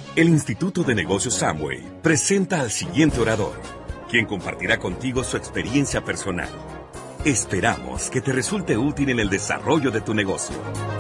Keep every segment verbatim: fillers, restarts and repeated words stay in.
El Instituto de Negocios Samway presenta al siguiente orador, quien compartirá contigo su experiencia personal. Esperamos que te resulte útil en el desarrollo de tu negocio.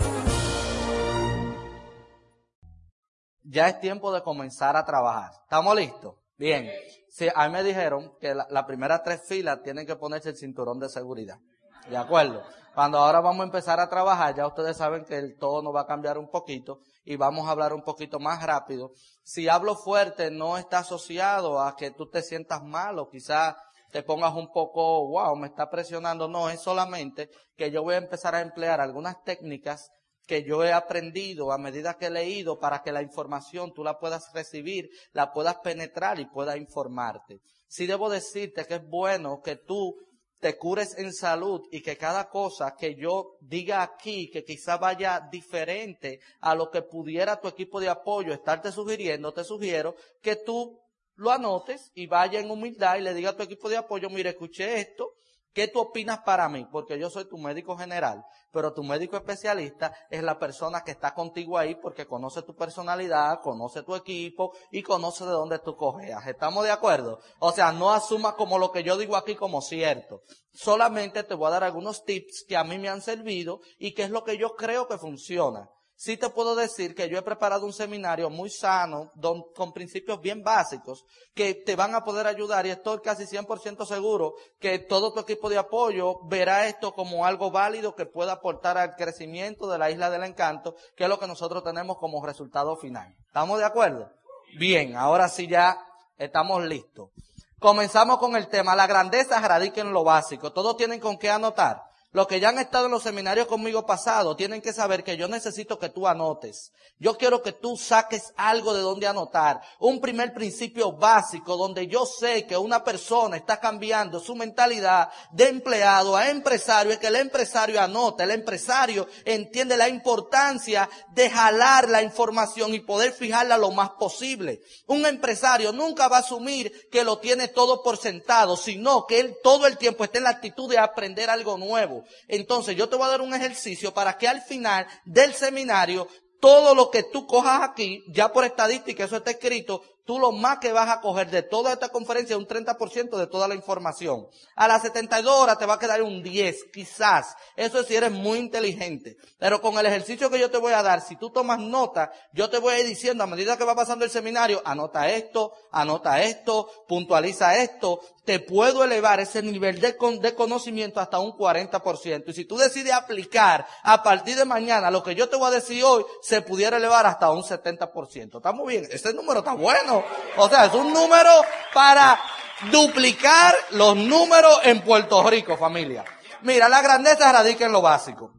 Ya es tiempo de comenzar a trabajar. ¿Estamos listos? Bien. Sí, a mí me dijeron que las la primeras tres filas tienen que ponerse el cinturón de seguridad. ¿De acuerdo? Cuando ahora vamos a empezar a trabajar, ya ustedes saben que el tono va a cambiar un poquito y vamos a hablar un poquito más rápido. Si hablo fuerte, no está asociado a que tú te sientas mal o quizás te pongas un poco, wow, me está presionando. No, es solamente que yo voy a empezar a emplear algunas técnicas que yo he aprendido a medida que he leído para que la información tú la puedas recibir, la puedas penetrar y puedas informarte. Sí debo decirte que es bueno que tú te cures en salud y que cada cosa que yo diga aquí, que quizá vaya diferente a lo que pudiera tu equipo de apoyo estarte sugiriendo, te sugiero que tú lo anotes y vaya en humildad y le diga a tu equipo de apoyo, mire, escuché esto, ¿qué tú opinas para mí? Porque yo soy tu médico general, pero tu médico especialista es la persona que está contigo ahí porque conoce tu personalidad, conoce tu equipo y conoce de dónde tú cojeas. ¿Estamos de acuerdo? O sea, no asumas como lo que yo digo aquí como cierto. Solamente te voy a dar algunos tips que a mí me han servido y que es lo que yo creo que funciona. Sí te puedo decir que yo he preparado un seminario muy sano, don, con principios bien básicos, que te van a poder ayudar y estoy casi cien por ciento seguro que todo tu equipo de apoyo verá esto como algo válido que pueda aportar al crecimiento de la Isla del Encanto, que es lo que nosotros tenemos como resultado final. ¿Estamos de acuerdo? Bien, ahora sí ya estamos listos. Comenzamos con el tema. La grandeza radica en lo básico. Todos tienen con qué anotar. Los que ya han estado en los seminarios conmigo pasados tienen que saber que yo necesito que tú anotes. Yo quiero que tú saques algo de donde anotar. Un primer principio básico donde yo sé que una persona está cambiando su mentalidad de empleado a empresario es que el empresario anota. El empresario entiende la importancia de jalar la información y poder fijarla lo más posible. Un empresario nunca va a asumir que lo tiene todo por sentado, sino que él todo el tiempo está en la actitud de aprender algo nuevo. Entonces yo te voy a dar un ejercicio para que al final del seminario todo lo que tú cojas aquí, ya por estadística eso está escrito, tú lo más que vas a coger de toda esta conferencia es un treinta por ciento de toda la información. A las setenta y dos horas te va a quedar un diez, quizás. Eso es si eres muy inteligente. Pero con el ejercicio que yo te voy a dar, si tú tomas nota, yo te voy a ir diciendo a medida que va pasando el seminario, anota esto, anota esto, puntualiza esto. Te puedo elevar ese nivel de, con, de conocimiento hasta un cuarenta por ciento. Y si tú decides aplicar a partir de mañana lo que yo te voy a decir hoy, se pudiera elevar hasta un setenta por ciento. ¿Está muy bien? Ese número está bueno. O sea, es un número para duplicar los números en Puerto Rico, familia. Mira, la grandeza radica en lo básico.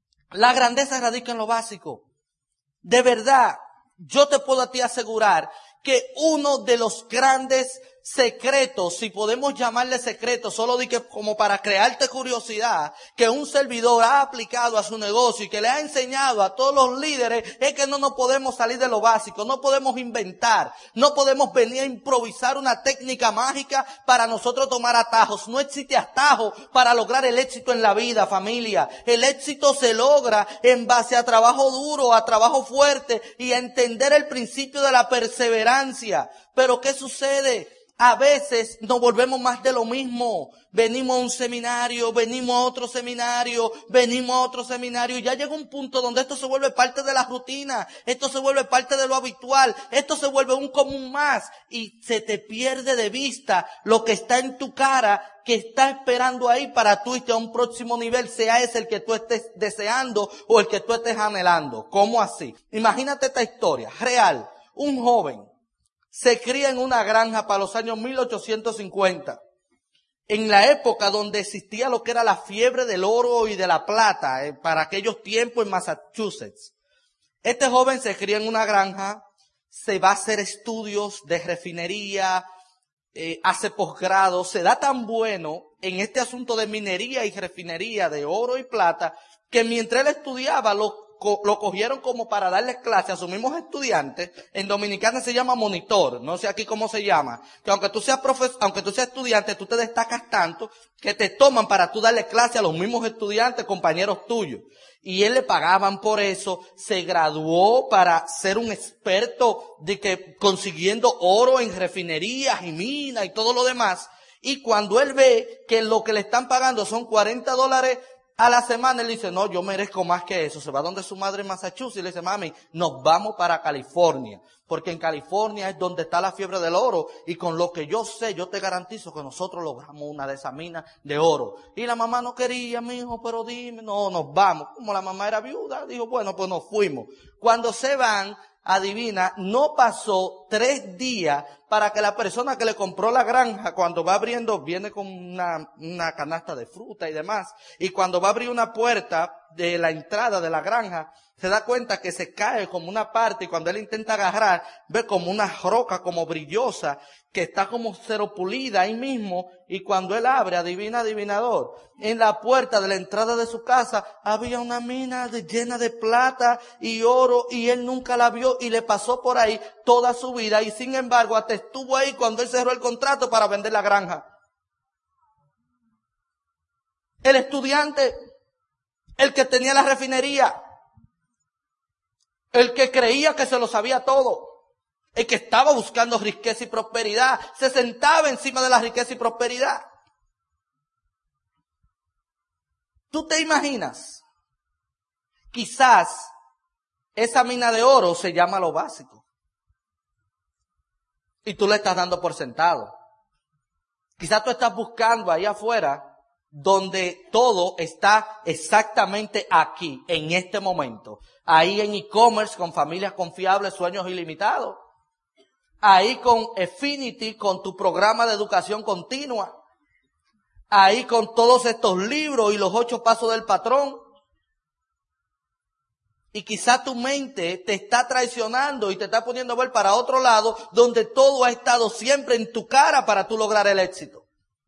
La grandeza radica en lo básico. De verdad, yo te puedo a ti asegurar que uno de los grandes secretos, si podemos llamarle secreto, solo di que como para crearte curiosidad, que un servidor ha aplicado a su negocio y que le ha enseñado a todos los líderes, es que no nos podemos salir de lo básico, no podemos inventar, no podemos venir a improvisar una técnica mágica para nosotros tomar atajos. No existe atajo para lograr el éxito en la vida, familia. El éxito se logra en base a trabajo duro, a trabajo fuerte y a entender el principio de la perseverancia. Pero ¿qué sucede? A veces nos volvemos más de lo mismo. Venimos a un seminario, venimos a otro seminario, venimos a otro seminario. Y ya llega un punto donde esto se vuelve parte de la rutina. Esto se vuelve parte de lo habitual. Esto se vuelve un común más. Y se te pierde de vista lo que está en tu cara, que está esperando ahí para tú irte a un próximo nivel, sea ese el que tú estés deseando o el que tú estés anhelando. ¿Cómo así? Imagínate esta historia real. Un joven se cría en una granja para los años mil ochocientos cincuenta, en la época donde existía lo que era la fiebre del oro y de la plata, eh, para aquellos tiempos en Massachusetts. Este joven se cría en una granja, se va a hacer estudios de refinería, eh, hace posgrado, se da tan bueno en este asunto de minería y refinería de oro y plata, que mientras él estudiaba, los co- lo cogieron como para darles clase a sus mismos estudiantes. En Dominicana se llama monitor, no sé aquí cómo se llama. Que aunque tú seas profes- aunque tú seas estudiante, tú te destacas tanto que te toman para tú darle clase a los mismos estudiantes, compañeros tuyos. Y él le pagaban por eso, se graduó para ser un experto de que consiguiendo oro en refinerías y minas y todo lo demás. Y cuando él ve que lo que le están pagando son cuarenta dólares a la semana, él dice, no, yo merezco más que eso. Se va donde su madre en Massachusetts y le dice, mami, nos vamos para California. Porque en California es donde está la fiebre del oro. Y con lo que yo sé, yo te garantizo que nosotros logramos una de esas minas de oro. Y la mamá no quería, mi hijo, pero dime, no, nos vamos. Como la mamá era viuda, dijo, bueno, pues nos fuimos. Cuando se van, adivina, no pasó tres días para que la persona que le compró la granja, cuando va abriendo, viene con una, una canasta de fruta y demás, y cuando va a abrir una puerta de la entrada de la granja, se da cuenta que se cae como una parte, y cuando él intenta agarrar, ve como una roca como brillosa, que está como cero pulida ahí mismo, y cuando él abre, adivina, adivinador, en la puerta de la entrada de su casa había una mina de, llena de plata y oro, y él nunca la vio y le pasó por ahí toda su vida, y sin embargo hasta estuvo ahí cuando él cerró el contrato para vender la granja. El estudiante, el que tenía la refinería, el que creía que se lo sabía todo, el que estaba buscando riqueza y prosperidad, se sentaba encima de la riqueza y prosperidad. ¿Tú te imaginas? Quizás esa mina de oro se llama lo básico. Y tú le estás dando por sentado. Quizás tú estás buscando ahí afuera donde todo está exactamente aquí, en este momento. Ahí en e-commerce, con familias confiables, sueños ilimitados. Ahí con Affinity, con tu programa de educación continua. Ahí con todos estos libros y los ocho pasos del patrón. Y quizá tu mente te está traicionando y te está poniendo a ver para otro lado, donde todo ha estado siempre en tu cara para tú lograr el éxito.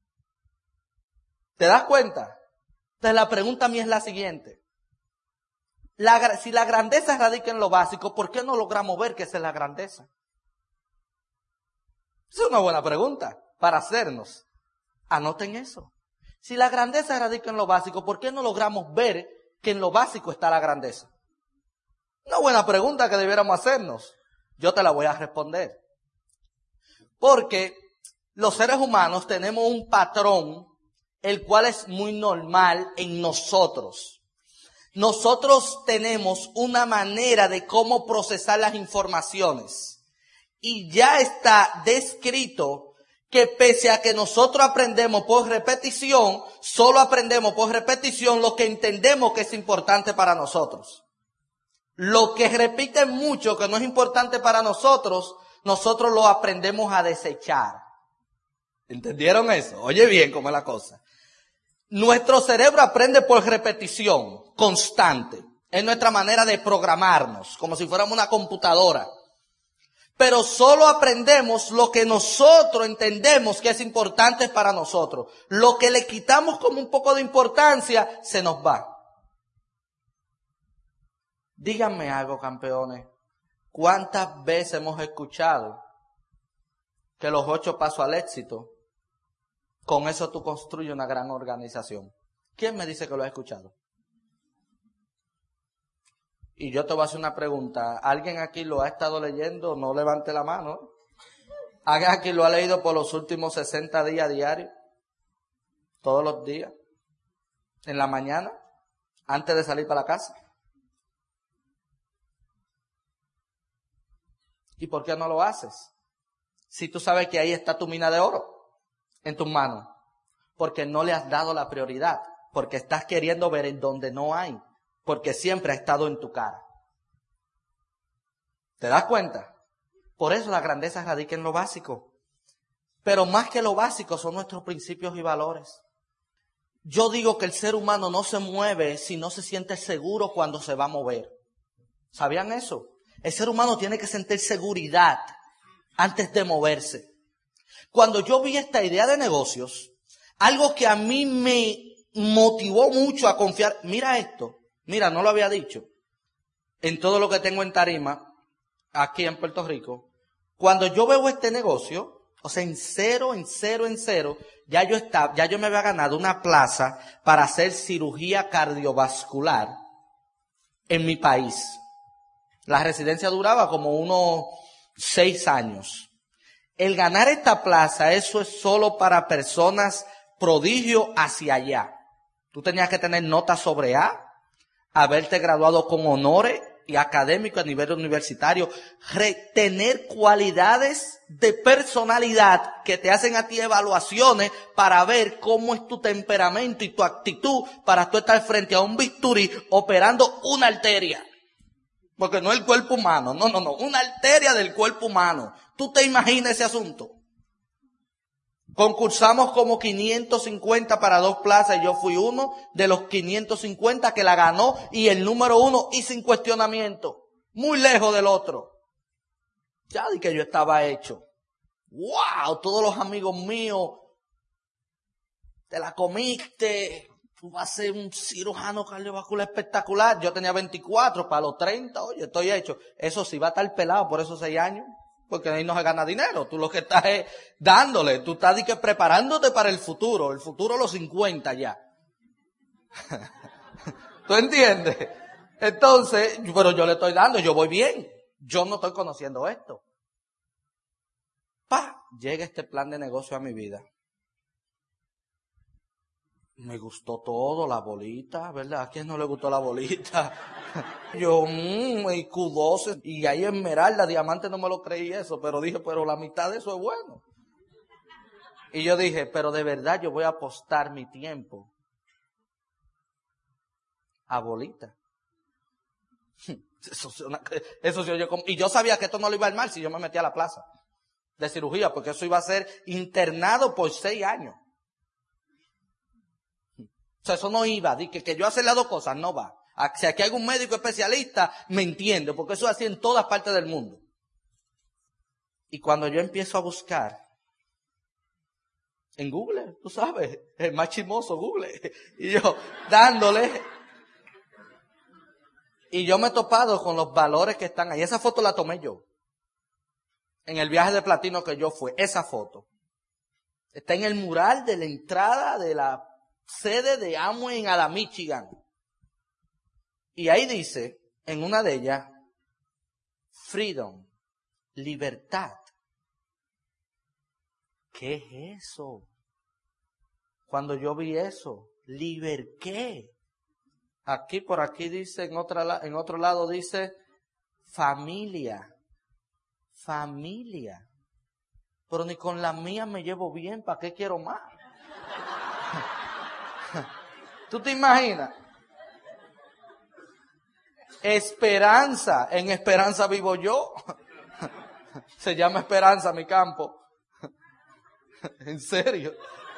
¿Te das cuenta? Entonces la pregunta mía es la siguiente. La, si la grandeza radica en lo básico, ¿por qué no logramos ver que esa es la grandeza? Esa es una buena pregunta para hacernos. Anoten eso. Si la grandeza radica en lo básico, ¿por qué no logramos ver que en lo básico está la grandeza? Una buena pregunta que debiéramos hacernos. Yo te la voy a responder. Porque los seres humanos tenemos un patrón, el cual es muy normal en nosotros. Nosotros tenemos una manera de cómo procesar las informaciones. Y ya está descrito que pese a que nosotros aprendemos por repetición, solo aprendemos por repetición lo que entendemos que es importante para nosotros. Lo que repiten mucho, que no es importante para nosotros, nosotros lo aprendemos a desechar. ¿Entendieron eso? Oye bien cómo es la cosa. Nuestro cerebro aprende por repetición constante. Es nuestra manera de programarnos, como si fuéramos una computadora. Pero solo aprendemos lo que nosotros entendemos que es importante para nosotros. Lo que le quitamos como un poco de importancia, se nos va. Díganme algo, campeones. ¿Cuántas veces hemos escuchado que los ocho pasos al éxito, con eso tú construyes una gran organización? ¿Quién me dice que lo ha escuchado? Y yo te voy a hacer una pregunta. ¿Alguien aquí lo ha estado leyendo? No levante la mano. ¿Alguien aquí lo ha leído por los últimos sesenta días diarios? Todos los días. En la mañana, antes de salir para la casa. ¿Y por qué no lo haces? Si tú sabes que ahí está tu mina de oro en tus manos. Porque no le has dado la prioridad. Porque estás queriendo ver en donde no hay. Porque siempre ha estado en tu cara. ¿Te das cuenta? Por eso la grandeza radica en lo básico. Pero más que lo básico son nuestros principios y valores. Yo digo que el ser humano no se mueve si no se siente seguro cuando se va a mover. ¿Sabían eso? El ser humano tiene que sentir seguridad antes de moverse. Cuando yo vi esta idea de negocios, algo que a mí me motivó mucho a confiar. Mira esto. Mira, no lo había dicho. en todo lo que tengo en tarima, aquí en Puerto Rico, cuando yo veo este negocio, o sea, en cero, en cero, en cero, ya yo estaba, ya yo me había ganado una plaza para hacer cirugía cardiovascular en mi país. La residencia duraba como unos seis años. El ganar esta plaza, eso es solo para personas prodigio hacia allá. Tú tenías que tener notas sobre A, haberte graduado con honores y académico a nivel universitario, re, tener cualidades de personalidad que te hacen a ti evaluaciones para ver cómo es tu temperamento y tu actitud para tú estar frente a un bisturí operando una arteria. Porque no el cuerpo humano, no, no, no, una arteria del cuerpo humano. ¿Tú te imaginas ese asunto? Concursamos como quinientos cincuenta para dos plazas y yo fui uno de los quinientos cincuenta que la ganó y el número uno y sin cuestionamiento. Muy lejos del otro. Ya di que yo estaba hecho. ¡Wow! Todos los amigos míos, te la comiste. Tú vas a ser un cirujano cardiovascular espectacular. Yo tenía veinticuatro, para los treinta, oye, estoy hecho. Eso sí, va a estar pelado por esos seis años. Porque ahí no se gana dinero. Tú lo que estás es dándole. Tú estás di que preparándote para el futuro. El futuro los cincuenta ya. ¿Tú entiendes? Entonces, pero yo le estoy dando, yo voy bien. Yo no estoy conociendo esto. ¡Pah! Llega este plan de negocio a mi vida. Me gustó todo, la bolita, ¿verdad? ¿A quién no le gustó la bolita? Yo, mmm, y Q doce, y ahí Esmeralda, Diamante, no me lo creí eso, pero dije, pero la mitad de eso es bueno. Y yo dije, pero de verdad yo voy a apostar mi tiempo a bolita. Eso, eso se oye como, y yo sabía que esto no lo iba a armar si yo me metía a la plaza de cirugía, porque eso iba a ser internado por seis años. O sea, eso no iba, di que, que yo hacer las dos cosas, no va. Si aquí hay un médico especialista, me entiende, porque eso es así en todas partes del mundo. Y cuando yo empiezo a buscar, en Google, tú sabes, el más chismoso Google, y yo dándole, y yo me he topado con los valores que están ahí. Esa foto la tomé yo, en el viaje de platino que yo fui, esa foto. Está en el mural de la entrada de la sede de Amway en Ada, Michigan. Y ahí dice, en una de ellas, freedom, libertad. ¿Qué es eso? Cuando yo vi eso, ¿liber qué? Aquí, por aquí dice, en, otra, en otro lado dice, familia. Familia. Pero ni con la mía me llevo bien, ¿para qué quiero más? ¿Tú te imaginas? Esperanza, en esperanza vivo yo. Se llama Esperanza mi campo. En serio.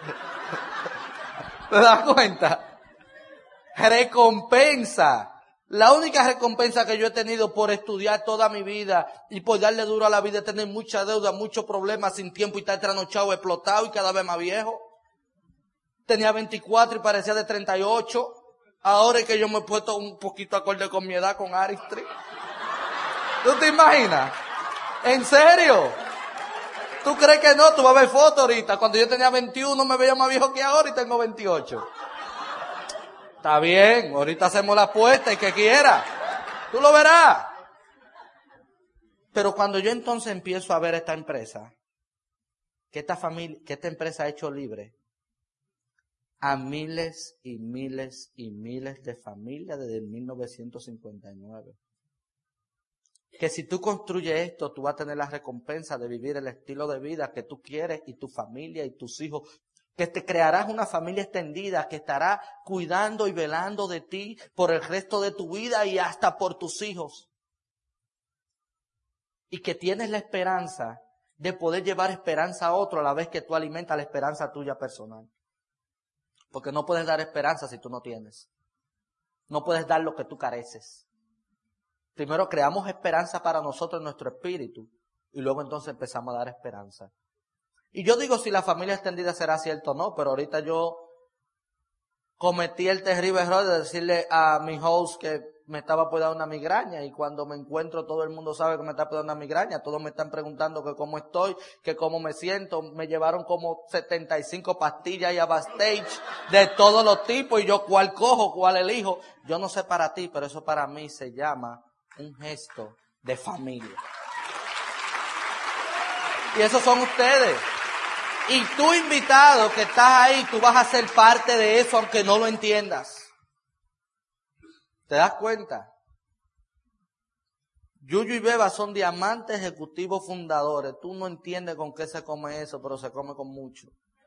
¿Te das cuenta? Recompensa. La única recompensa que yo he tenido por estudiar toda mi vida y por darle duro a la vida es tener mucha deuda, muchos problemas sin tiempo y estar trasnochado, explotado y cada vez más viejo. Tenía veinticuatro y parecía de treinta y ocho. Ahora es que yo me he puesto un poquito acorde con mi edad con Aristri. ¿Tú te imaginas? ¿En serio? ¿Tú crees que no? Tú vas a ver fotos ahorita. Cuando yo tenía veintiuno me veía más viejo que ahora y tengo veintiocho. Está bien, ahorita hacemos la apuesta y que quiera. Tú lo verás. Pero cuando yo entonces empiezo a ver esta empresa, que esta familia, que esta empresa ha hecho libre a miles y miles y miles de familias desde mil novecientos cincuenta y nueve. Que si tú construyes esto, tú vas a tener la recompensa de vivir el estilo de vida que tú quieres y tu familia y tus hijos. Que te crearás una familia extendida que estará cuidando y velando de ti por el resto de tu vida y hasta por tus hijos. Y que tienes la esperanza de poder llevar esperanza a otro a la vez que tú alimentas la esperanza tuya personal. Porque no puedes dar esperanza si tú no tienes. No puedes dar lo que tú careces. Primero creamos esperanza para nosotros en nuestro espíritu y luego entonces empezamos a dar esperanza. Y yo digo si la familia extendida será cierto o no, pero ahorita yo cometí el terrible error de decirle a mi host que me estaba por dar una migraña y cuando me encuentro todo el mundo sabe que me está por dar una migraña, todos me están preguntando que cómo estoy, que cómo me siento, me llevaron como setenta y cinco pastillas y a backstage de todos los tipos y yo cuál cojo, cuál elijo. Yo no sé para ti, pero eso para mí se llama un gesto de familia. Y esos son ustedes. Y tú invitado que estás ahí, tú vas a ser parte de eso aunque no lo entiendas. ¿Te das cuenta? Yuyu y Beba son diamantes ejecutivos fundadores. Tú no entiendes con qué se come eso, pero se come con mucho.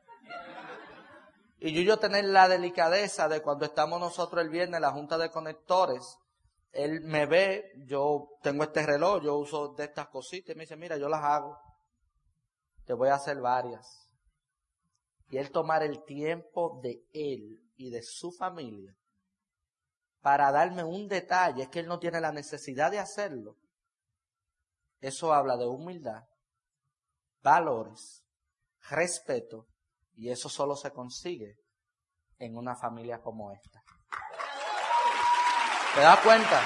Y Yuyu tener la delicadeza de cuando estamos nosotros el viernes en la junta de conectores, él me ve, yo tengo este reloj, yo uso de estas cositas y me dice, mira, yo las hago. Te voy a hacer varias. Y él tomar el tiempo de él y de su familia para darme un detalle, es que él no tiene la necesidad de hacerlo. Eso habla de humildad, valores, respeto, y eso solo se consigue en una familia como esta. ¿Te das cuenta?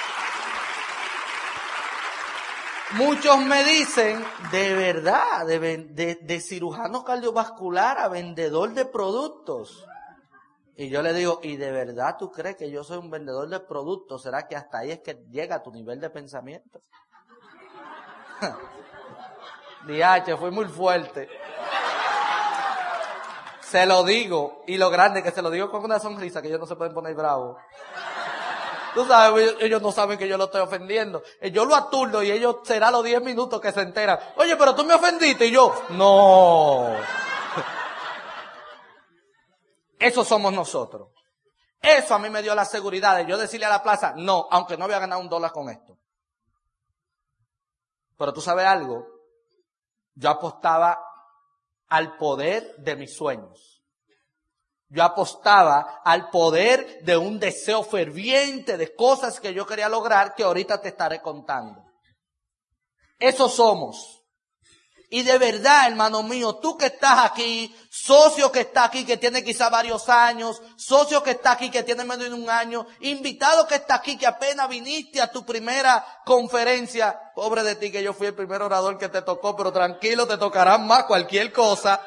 Muchos me dicen, de verdad, de, de, de cirujano cardiovascular a vendedor de productos. Y yo le digo, ¿y de verdad tú crees que yo soy un vendedor de productos? ¿Será que hasta ahí es que llega tu nivel de pensamiento? D H, fui muy fuerte. Se lo digo, y lo grande que se lo digo con una sonrisa, que ellos no se pueden poner bravos. Tú sabes, ellos no saben que yo lo estoy ofendiendo. Yo lo aturdo y ellos será los diez minutos que se enteran. Oye, pero tú me ofendiste y yo, no. Eso somos nosotros. Eso a mí me dio la seguridad de yo decirle a la plaza, no, aunque no voy a ganar un dólar con esto. Pero tú sabes algo, yo apostaba al poder de mis sueños. Yo apostaba al poder de un deseo ferviente de cosas que yo quería lograr que ahorita te estaré contando. Eso somos. Y de verdad, hermano mío, tú que estás aquí, socio que está aquí, que tiene quizá varios años, socio que está aquí, que tiene menos de un año, invitado que está aquí, que apenas viniste a tu primera conferencia, pobre de ti que yo fui el primer orador que te tocó, pero tranquilo, te tocarán más cualquier cosa.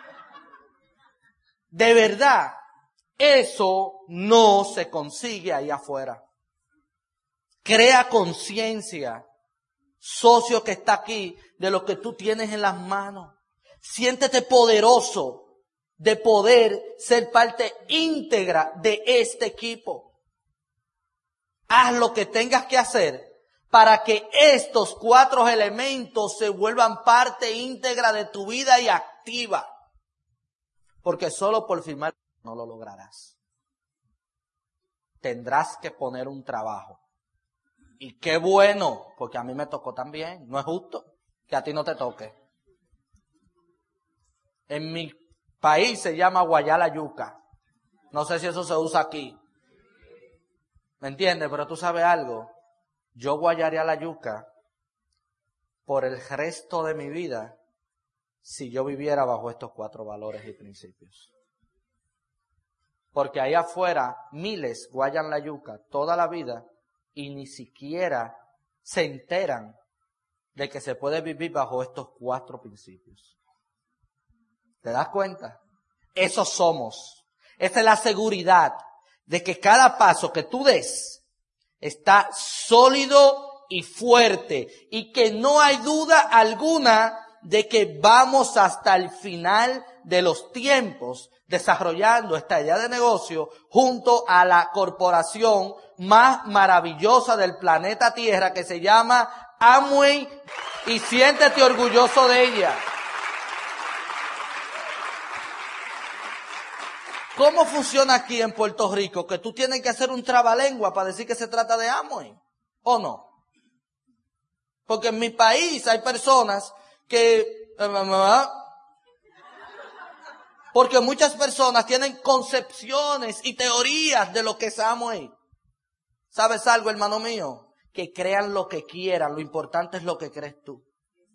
De verdad, eso no se consigue ahí afuera. Crea conciencia, socio que está aquí, de lo que tú tienes en las manos. Siéntete poderoso de poder ser parte íntegra de este equipo. Haz lo que tengas que hacer para que estos cuatro elementos se vuelvan parte íntegra de tu vida y activa. Porque solo por firmar no lo lograrás. Tendrás que poner un trabajo. Y qué bueno, porque a mí me tocó también. No es justo que a ti no te toque. En mi país se llama guayar la yuca. No sé si eso se usa aquí. ¿Me entiendes? Pero tú sabes algo. Yo guayaría la yuca por el resto de mi vida si yo viviera bajo estos cuatro valores y principios. Porque ahí afuera miles guayan la yuca toda la vida y ni siquiera se enteran de que se puede vivir bajo estos cuatro principios. ¿Te das cuenta? Esos somos. Esa es la seguridad de que cada paso que tú des está sólido y fuerte y que no hay duda alguna de que vamos hasta el final de los tiempos desarrollando esta idea de negocio junto a la corporación más maravillosa del planeta Tierra que se llama Amway, y siéntete orgulloso de ella. ¿Cómo funciona aquí en Puerto Rico? Que tú tienes que hacer un trabalengua para decir que se trata de Amway, ¿o no? Porque en mi país hay personas que... Porque muchas personas tienen concepciones y teorías de lo que es Amway. ¿Sabes algo, hermano mío? Que crean lo que quieran, lo importante es lo que crees tú.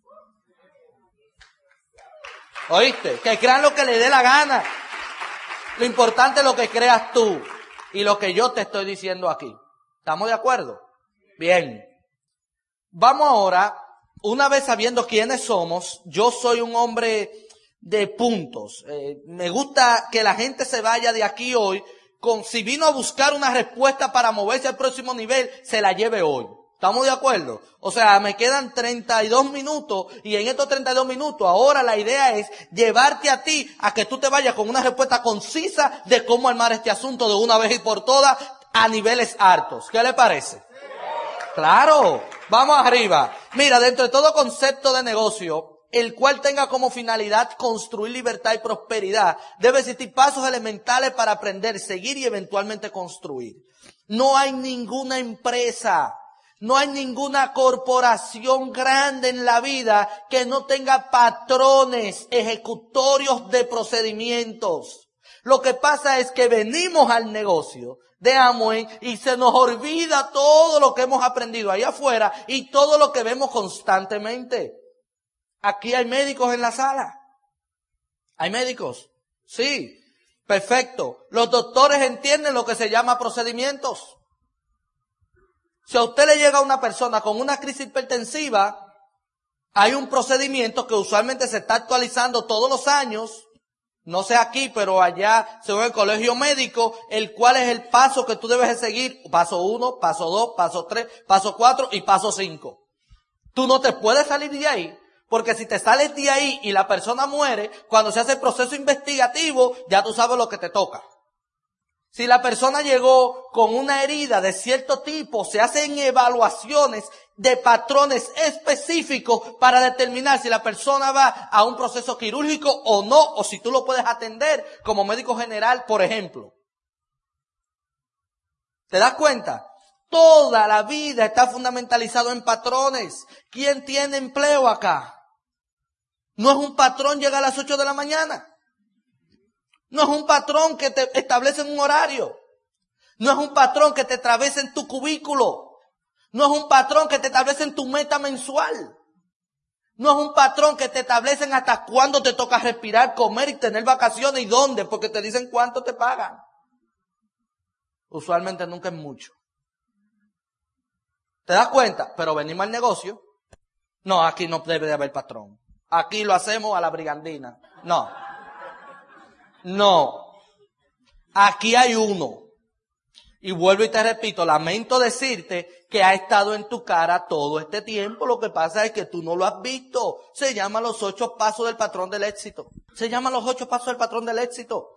¿Oíste? Que crean lo que les dé la gana. Lo importante es lo que creas tú y lo que yo te estoy diciendo aquí. ¿Estamos de acuerdo? Bien. Vamos ahora, una vez sabiendo quiénes somos, yo soy un hombre de puntos. Eh, me gusta que la gente se vaya de aquí hoy con, si vino a buscar una respuesta para moverse al próximo nivel, se la lleve hoy. ¿Estamos de acuerdo? O sea, me quedan treinta y dos minutos y en estos treinta y dos minutos ahora la idea es llevarte a ti a que tú te vayas con una respuesta concisa de cómo armar este asunto de una vez y por todas a niveles altos. ¿Qué le parece? Claro, vamos arriba. Mira, dentro de todo concepto de negocio, el cual tenga como finalidad construir libertad y prosperidad, debe existir pasos elementales para aprender, seguir y eventualmente construir. No hay ninguna empresa, no hay ninguna corporación grande en la vida que no tenga patrones ejecutorios de procedimientos. Lo que pasa es que venimos al negocio de Amway y se nos olvida todo lo que hemos aprendido ahí afuera y todo lo que vemos constantemente. Aquí hay médicos en la sala. ¿Hay médicos? Sí. Perfecto. Los doctores entienden lo que se llama procedimientos. Si a usted le llega una persona con una crisis hipertensiva, hay un procedimiento que usualmente se está actualizando todos los años. No sé aquí, pero allá, según el colegio médico, el cual es el paso que tú debes de seguir. Paso uno, paso dos, paso tres, paso cuatro y paso cinco. Tú no te puedes salir de ahí, porque si te sales de ahí y la persona muere, cuando se hace el proceso investigativo, ya tú sabes lo que te toca. Si la persona llegó con una herida de cierto tipo, se hacen evaluaciones de patrones específicos para determinar si la persona va a un proceso quirúrgico o no, o si tú lo puedes atender como médico general, por ejemplo. ¿Te das cuenta? Toda la vida está fundamentalizado en patrones. ¿Quién tiene empleo acá? No es un patrón llegar a las ocho de la mañana. No es un patrón que te establece un horario. No es un patrón que te establece en tu cubículo. No es un patrón que te establece en tu meta mensual. No es un patrón que te establecen hasta cuándo te toca respirar, comer y tener vacaciones y dónde, porque te dicen cuánto te pagan. Usualmente nunca es mucho. ¿Te das cuenta? Pero venimos al negocio. No, aquí no debe de haber patrón. Aquí lo hacemos a la brigandina. No. No. Aquí hay uno. Y vuelvo y te repito, lamento decirte que ha estado en tu cara todo este tiempo. Lo que pasa es que tú no lo has visto. Se llama los ocho pasos del patrón del éxito. Se llama los ocho pasos del patrón del éxito.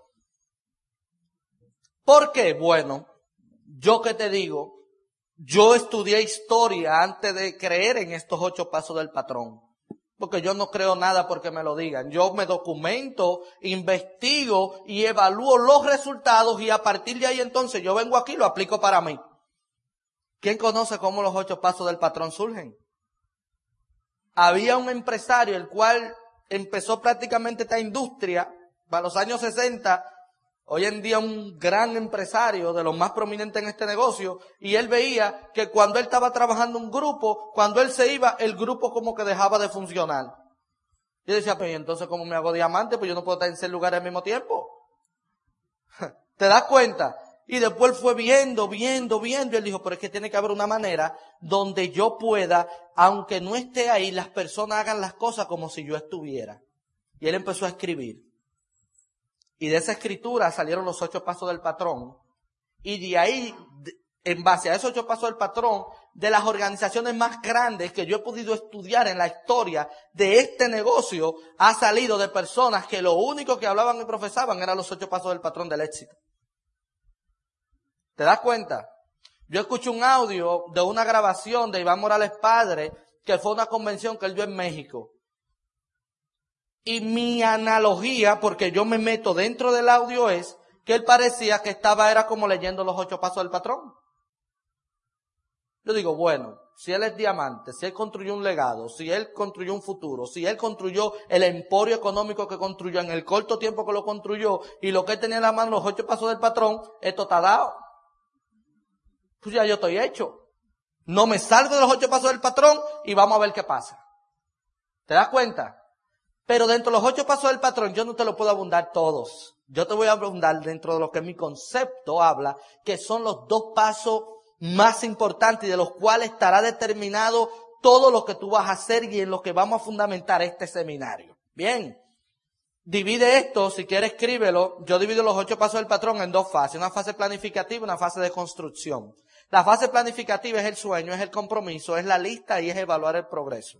¿Por qué? Bueno, yo que te digo, yo estudié historia antes de creer en estos ocho pasos del patrón. Porque yo no creo nada porque me lo digan. Yo me documento, investigo y evalúo los resultados y a partir de ahí entonces yo vengo aquí y lo aplico para mí. ¿Quién conoce cómo los ocho pasos del patrón surgen? Había un empresario el cual empezó prácticamente esta industria para los años sesenta. Hoy en día un gran empresario de los más prominentes en este negocio, y él veía que cuando él estaba trabajando un grupo, cuando él se iba, el grupo como que dejaba de funcionar. Y decía, pues entonces ¿cómo me hago diamante? Pues yo no puedo estar en seis lugares al mismo tiempo. ¿Te das cuenta? Y después fue viendo, viendo, viendo, y él dijo, pero es que tiene que haber una manera donde yo pueda, aunque no esté ahí, las personas hagan las cosas como si yo estuviera. Y él empezó a escribir. Y de esa escritura salieron los ocho pasos del patrón. Y de ahí, en base a esos ocho pasos del patrón, de las organizaciones más grandes que yo he podido estudiar en la historia de este negocio, ha salido de personas que lo único que hablaban y profesaban eran los ocho pasos del patrón del éxito. ¿Te das cuenta? Yo escuché un audio de una grabación de Iván Morales Padre, que fue una convención que él dio en México. Y mi analogía, porque yo me meto dentro del audio, es que él parecía que estaba, era como leyendo los ocho pasos del patrón. Yo digo, bueno, si él es diamante, si él construyó un legado, si él construyó un futuro, si él construyó el emporio económico que construyó en el corto tiempo que lo construyó y lo que él tenía en la mano, los ocho pasos del patrón, esto está dado. Pues ya yo estoy hecho. No me salgo de los ocho pasos del patrón y vamos a ver qué pasa. ¿Te das cuenta? Pero dentro de los ocho pasos del patrón yo no te lo puedo abundar todos. Yo te voy a abundar dentro de lo que mi concepto habla, que son los dos pasos más importantes y de los cuales estará determinado todo lo que tú vas a hacer y en lo que vamos a fundamentar este seminario. Bien, divide esto, si quieres escríbelo. Yo divido los ocho pasos del patrón en dos fases, una fase planificativa y una fase de construcción. La fase planificativa es el sueño, es el compromiso, es la lista y es evaluar el progreso.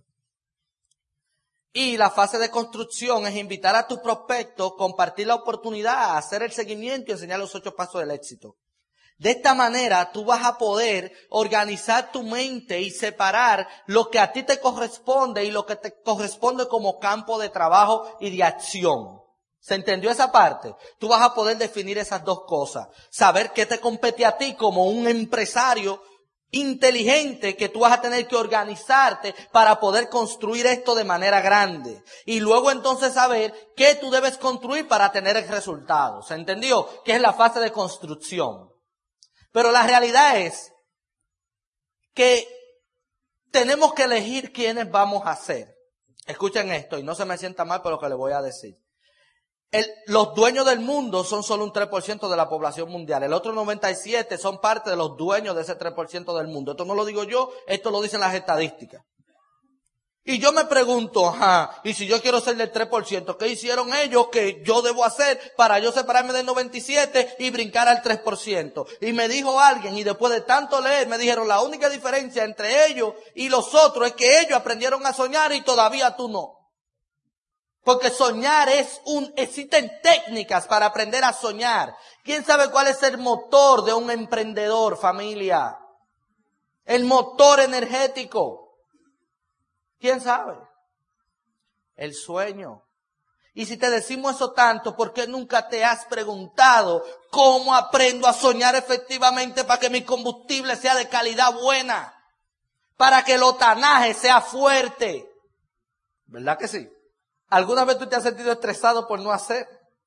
Y la fase de construcción es invitar a tu prospecto, compartir la oportunidad, hacer el seguimiento y enseñar los ocho pasos del éxito. De esta manera tú vas a poder organizar tu mente y separar lo que a ti te corresponde y lo que te corresponde como campo de trabajo y de acción. ¿Se entendió esa parte? Tú vas a poder definir esas dos cosas. Saber qué te compete a ti como un empresario inteligente, que tú vas a tener que organizarte para poder construir esto de manera grande. Y luego entonces saber qué tú debes construir para tener el resultado. ¿Se entendió? Que es la fase de construcción. Pero la realidad es que tenemos que elegir quiénes vamos a ser. Escuchen esto y no se me sienta mal por lo que les voy a decir. El, los dueños del mundo son solo un tres por ciento de la población mundial. El otro noventa y siete por ciento son parte de los dueños de ese tres por ciento del mundo. Esto no lo digo yo, esto lo dicen las estadísticas. Y yo me pregunto, ajá, y si yo quiero ser del tres por ciento, ¿qué hicieron ellos que yo debo hacer para yo separarme del noventa y siete por ciento y brincar al tres por ciento? Y me dijo alguien, y después de tanto leer, me dijeron, la única diferencia entre ellos y los otros es que ellos aprendieron a soñar y todavía tú no. Porque soñar es un, existen técnicas para aprender a soñar. ¿Quién sabe cuál es el motor de un emprendedor, familia? El motor energético. ¿Quién sabe? El sueño. Y si te decimos eso tanto, ¿por qué nunca te has preguntado cómo aprendo a soñar efectivamente para que mi combustible sea de calidad buena? Para que el otanaje sea fuerte. ¿Verdad que sí? ¿Alguna vez tú te has sentido estresado por no hacer?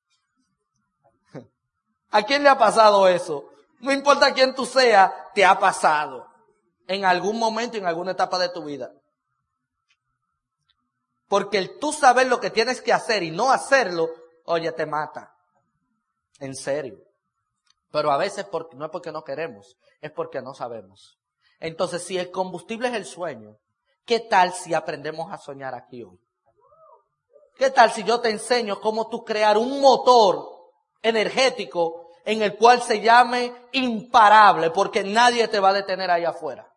¿A quién le ha pasado eso? No importa quién tú seas, te ha pasado. En algún momento, en alguna etapa de tu vida. Porque el tú saber lo que tienes que hacer y no hacerlo, oye, te mata. En serio. Pero a veces porque, no es porque no queremos, es porque no sabemos. Entonces, si el combustible es el sueño, ¿qué tal si aprendemos a soñar aquí hoy? ¿Qué tal si yo te enseño cómo tú crear un motor energético en el cual se llame imparable, porque nadie te va a detener ahí afuera?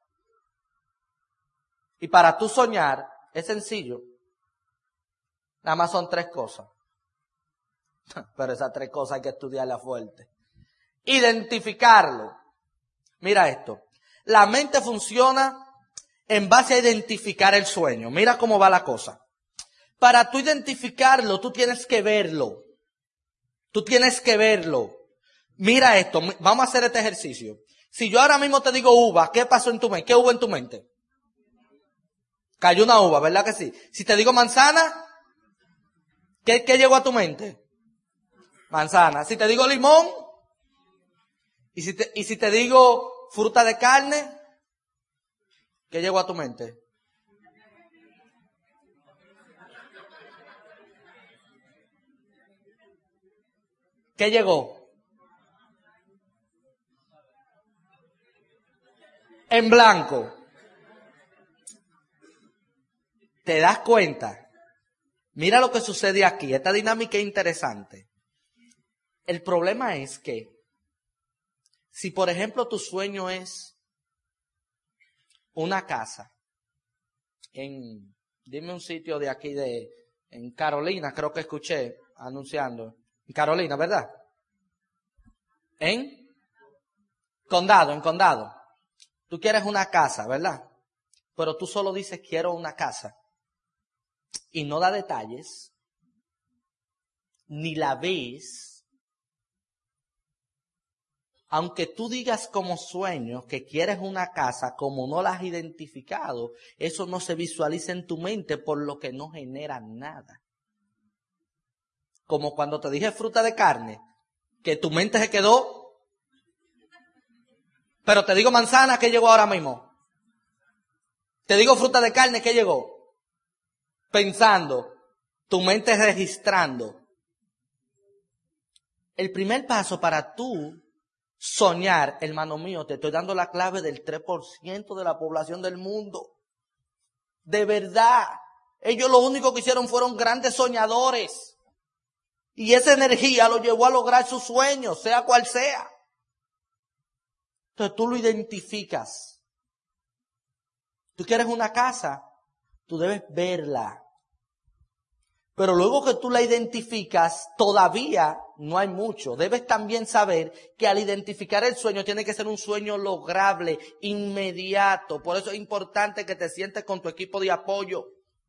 Y para tú soñar, es sencillo. Nada más son tres cosas. Pero esas tres cosas hay que estudiarlas fuerte. Identificarlo. Mira esto. La mente funciona en base a identificar el sueño. Mira cómo va la cosa. Para tú identificarlo, tú tienes que verlo. Tú tienes que verlo. Mira esto, vamos a hacer este ejercicio. Si yo ahora mismo te digo uva, ¿qué pasó en tu mente? ¿Qué hubo en tu mente? Cayó una uva, ¿verdad que sí? Si te digo manzana, ¿qué, qué llegó a tu mente? Manzana. Si te digo limón, y si te, y si te digo fruta de carne, ¿qué llegó a tu mente? ¿Qué llegó? En blanco. ¿Te das cuenta? Mira lo que sucede aquí. Esta dinámica es interesante. El problema es que, si por ejemplo tu sueño es una casa, en, dime un sitio de aquí de, en Carolina, creo que escuché anunciando. En Carolina, ¿verdad? En condado, en condado. Tú quieres una casa, ¿verdad? Pero tú solo dices quiero una casa. Y no da detalles. Ni la ves. Aunque tú digas como sueño que quieres una casa, como no la has identificado, eso no se visualiza en tu mente, por lo que no genera nada. Como cuando te dije fruta de carne, que tu mente se quedó. Pero te digo manzana, ¿qué llegó ahora mismo? Te digo fruta de carne, ¿qué llegó? Pensando, tu mente registrando. El primer paso para tú Soñar, hermano mío, te estoy dando la clave del tres por ciento de la población del mundo. De verdad. Ellos lo único que hicieron fueron grandes soñadores. Y esa energía lo llevó a lograr sus sueños, sea cual sea. Entonces tú lo identificas. Tú quieres una casa, tú debes verla. Pero luego que tú la identificas, todavía no hay mucho. Debes también saber que al identificar el sueño tiene que ser un sueño lograble, inmediato. Por eso es importante que te sientes con tu equipo de apoyo.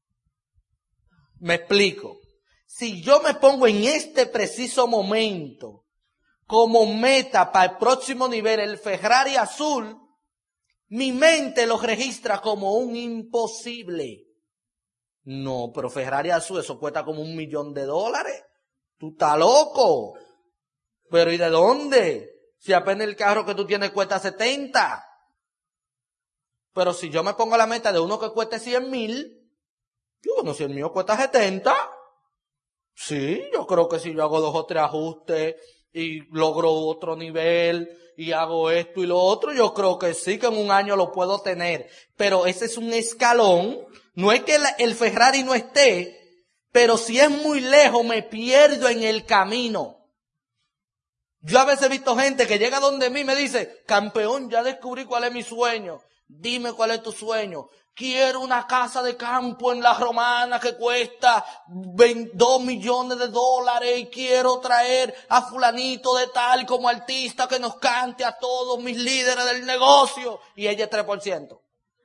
Me explico. Si yo me pongo en este preciso momento como meta para el próximo nivel el Ferrari azul, mi mente lo registra como un imposible. No, pero Ferrari azul, eso cuesta como un millón de dólares. Tú estás loco. Pero ¿y de dónde? Si apenas el carro que tú tienes cuesta setenta. Pero si yo me pongo la meta de uno que cueste cien mil, yo bueno, si el mío cuesta setenta, sí, yo creo que si yo hago dos o tres ajustes y logro otro nivel y hago esto y lo otro, yo creo que sí, que en un año lo puedo tener. Pero ese es un escalón. No es que el Ferrari no esté, pero si es muy lejos me pierdo en el camino. Yo a veces he visto gente que llega donde mí y me dice, campeón, ya descubrí cuál es mi sueño. Dime cuál es tu sueño. Quiero una casa de campo en La Romana que cuesta dos millones de dólares y quiero traer a fulanito de tal como artista que nos cante a todos mis líderes del negocio. Y ella es tres por ciento.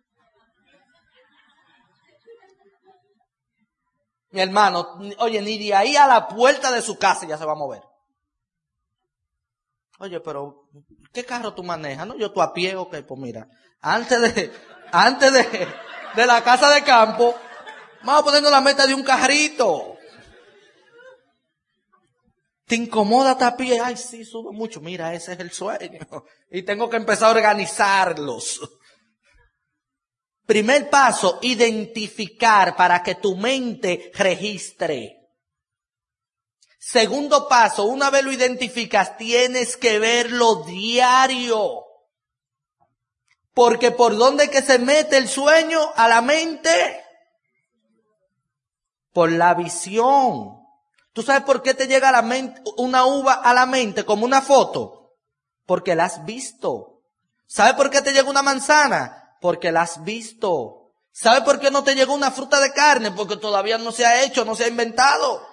Mi hermano, oye, ni de ahí a la puerta de su casa ya se va a mover. Oye, pero, ¿qué carro tú manejas? No, yo tú a pie, ok, pues mira, antes de, antes de, de la casa de campo, vamos poniendo la meta de un carrito. Te incomoda estar a pie, ay sí, sube mucho, mira, ese es el sueño. Y tengo que empezar a organizarlos. Primer paso, identificar para que tu mente registre. Segundo paso, una vez lo identificas, tienes que verlo diario. Porque ¿por dónde es que se mete el sueño a la mente? Por la visión. ¿Tú sabes por qué te llega a la mente, una uva a la mente como una foto? Porque la has visto. ¿Sabes por qué te llega una manzana? Porque la has visto. ¿Sabe por qué no te llegó una fruta de carne? Porque todavía no se ha hecho, no se ha inventado.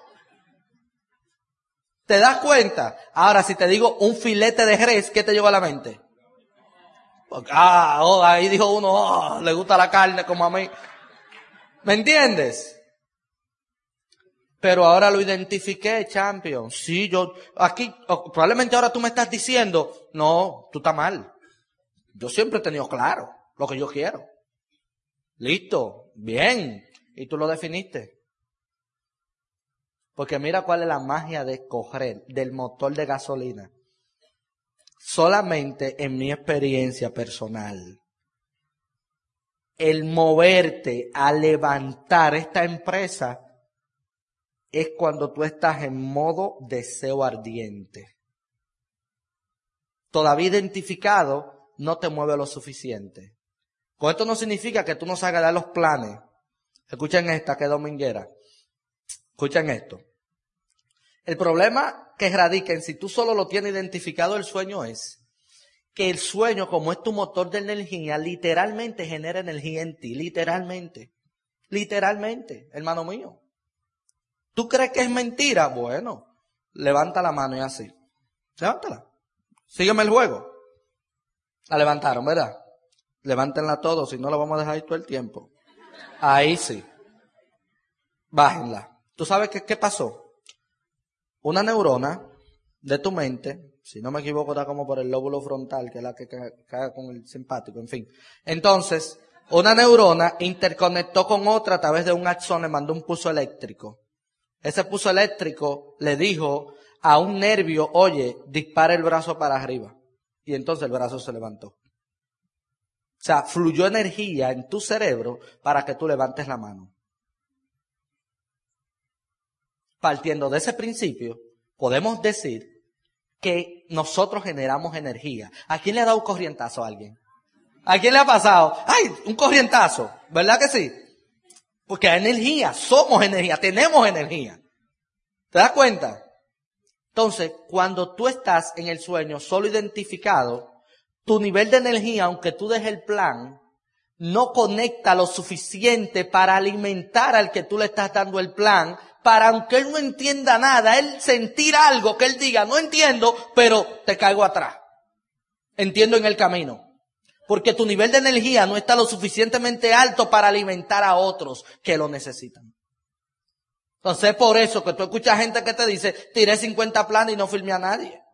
¿Te das cuenta? Ahora, si te digo un filete de res, ¿qué te llegó a la mente? Porque, ah, oh, ahí dijo uno, oh, le gusta la carne como a mí. ¿Me entiendes? Pero ahora lo identifiqué, champion. Sí, yo, aquí, probablemente ahora tú me estás diciendo, no, tú estás mal. Yo siempre he tenido claro lo que yo quiero. Listo, bien. Y tú lo definiste. Porque mira cuál es la magia de correr del motor de gasolina. Solamente en mi experiencia personal, el moverte a levantar esta empresa es cuando tú estás en modo deseo ardiente. Todavía identificado, no te mueve lo suficiente. Con esto no significa que tú no salgas a dar los planes. Escuchen esta que es dominguera. Escuchen esto. El problema que radica en si tú solo lo tienes identificado el sueño es que el sueño, como es tu motor de energía, literalmente genera energía en ti. Literalmente. Literalmente, hermano mío. ¿Tú crees que es mentira? Bueno, levanta la mano y así. Levántala. Sígueme el juego. La levantaron, ¿verdad? Levántenla todos, si no la vamos a dejar ahí todo el tiempo. Ahí sí. Bájenla. ¿Tú sabes qué, qué pasó? Una neurona de tu mente, si no me equivoco, está como por el lóbulo frontal, que es la que cae con el simpático, en fin. Entonces, una neurona interconectó con otra a través de un axón, le mandó un pulso eléctrico. Ese pulso eléctrico le dijo a un nervio, oye, dispara el brazo para arriba. Y entonces el brazo se levantó. O sea, fluyó energía en tu cerebro para que tú levantes la mano. Partiendo de ese principio, podemos decir que nosotros generamos energía. ¿A quién le ha dado un corrientazo a alguien? ¿A quién le ha pasado? ¡Ay, un corrientazo! ¿Verdad que sí? Porque hay energía, somos energía, tenemos energía. ¿Te das cuenta? Entonces, cuando tú estás en el sueño solo identificado, tu nivel de energía, aunque tú dejes el plan, no conecta lo suficiente para alimentar al que tú le estás dando el plan, para aunque él no entienda nada, él sentir algo que él diga, no entiendo, pero te caigo atrás. Entiendo en el camino. Porque tu nivel de energía no está lo suficientemente alto para alimentar a otros que lo necesitan. Entonces es por eso que tú escuchas gente que te dice, tiré cincuenta planes y no firmé a nadie.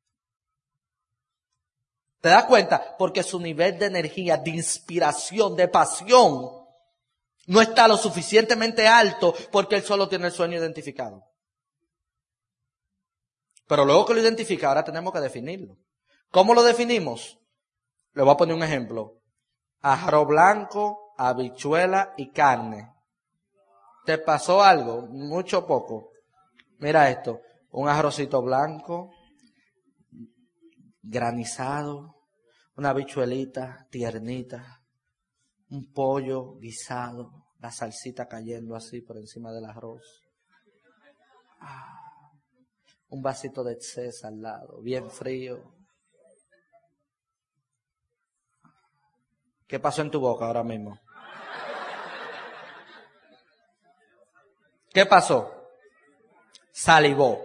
¿Te das cuenta? Porque su nivel de energía, de inspiración, de pasión, no está lo suficientemente alto porque él solo tiene el sueño identificado. Pero luego que lo identifica, ahora tenemos que definirlo. ¿Cómo lo definimos? Le voy a poner un ejemplo. Arroz blanco, habichuela y carne. ¿Te pasó algo? Mucho o poco. Mira esto. Un arrocito blanco, granizado, una habichuelita tiernita, un pollo guisado, la salsita cayendo así por encima del arroz. Ah, un vasito de Excesa al lado, bien frío. ¿Qué pasó en tu boca ahora mismo? ¿Qué pasó? Salivó.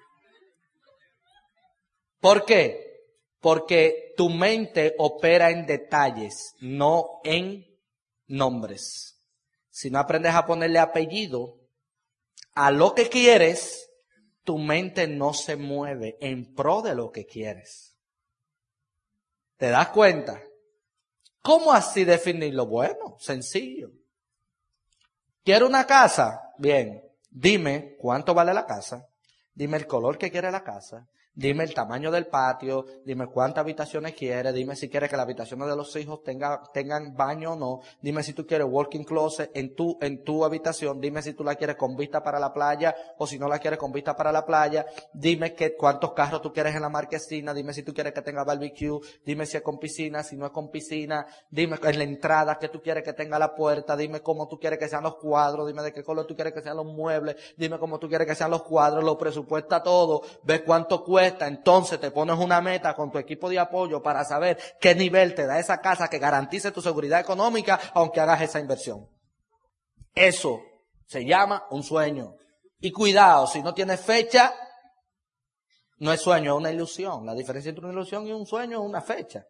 ¿Por qué? Porque tu mente opera en detalles, no en nombres. Si no aprendes a ponerle apellido a lo que quieres, tu mente no se mueve en pro de lo que quieres. ¿Te das cuenta? ¿Cómo así definirlo? Bueno, sencillo. ¿Quiero una casa? Bien, dime cuánto vale la casa, dime el color que quiere la casa, dime el tamaño del patio, dime cuántas habitaciones quiere, dime si quieres que las habitaciones de los hijos tenga, tengan baño o no, dime si tú quieres walk-in closet en tu, en tu habitación, dime si tú la quieres con vista para la playa o si no la quieres con vista para la playa, dime que, cuántos carros tú quieres en la marquesina, dime si tú quieres que tenga barbecue, dime si es con piscina, si no es con piscina, dime en la entrada que tú quieres que tenga la puerta, dime cómo tú quieres que sean los cuadros, dime de qué color tú quieres que sean los muebles, dime cómo tú quieres que sean los cuadros, lo presupuesta todo, ves cuánto cuesta. Entonces te pones una meta con tu equipo de apoyo para saber qué nivel te da esa casa que garantice tu seguridad económica aunque hagas esa inversión. Eso se llama un sueño. Y cuidado, si no tienes fecha, no es sueño, es una ilusión. La diferencia entre una ilusión y un sueño es una fecha.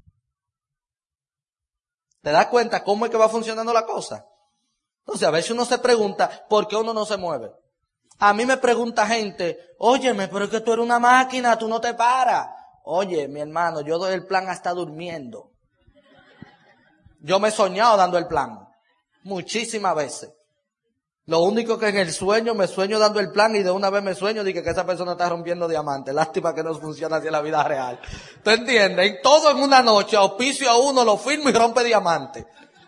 ¿Te das cuenta cómo es que va funcionando la cosa? Entonces a veces uno se pregunta, ¿por qué uno no se mueve? A mí me pregunta gente, óyeme, pero es que tú eres una máquina, tú no te paras. Oye, mi hermano, yo doy el plan hasta durmiendo. Yo me he soñado dando el plan, muchísimas veces. Lo único que en el sueño me sueño dando el plan y de una vez me sueño de que, que esa persona está rompiendo diamantes. Lástima que no funciona así en la vida real. ¿Tú entiendes? Y todo en una noche, auspicio a uno, lo firmo y rompe diamantes.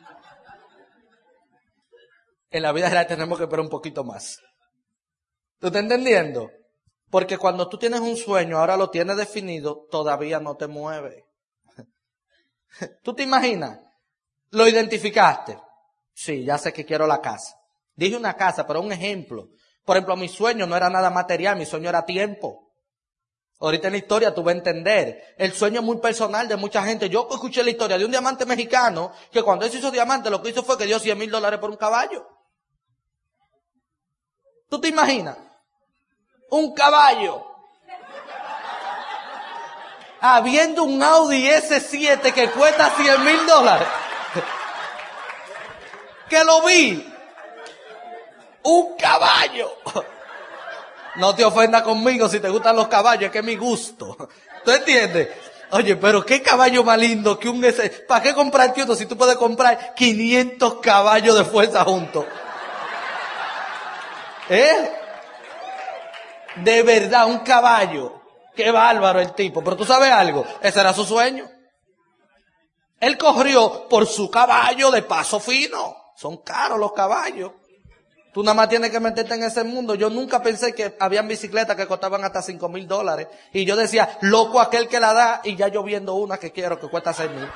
En la vida real tenemos que esperar un poquito más. ¿Tú estás entendiendo? Porque cuando tú tienes un sueño, ahora lo tienes definido, todavía no te mueves. ¿Tú te imaginas? ¿Lo identificaste? Sí, ya sé que quiero la casa. Dije una casa, pero un ejemplo. Por ejemplo, mi sueño no era nada material, mi sueño era tiempo. Ahorita en la historia tú vas a entender. El sueño es muy personal de mucha gente. Yo escuché la historia de un diamante mexicano que cuando él se hizo diamante lo que hizo fue que dio cien mil dólares por un caballo. ¿Tú te imaginas? Un caballo. Habiendo un Audi ese siete que cuesta cien mil dólares. Que lo vi. Un caballo. No te ofendas conmigo si te gustan los caballos, es que es mi gusto. ¿Tú entiendes? Oye, pero qué caballo más lindo que un ese. ¿Para qué comprarte uno si tú puedes comprar quinientos caballos de fuerza juntos? ¿Eh? De verdad, un caballo. Qué bárbaro el tipo. Pero tú sabes algo, ese era su sueño. Él corrió por su caballo de paso fino. Son caros los caballos. Tú nada más tienes que meterte en ese mundo. Yo nunca pensé que habían bicicletas que costaban hasta cinco mil dólares. Y yo decía, loco aquel que la da, y ya yo viendo una que quiero que cuesta seis mil.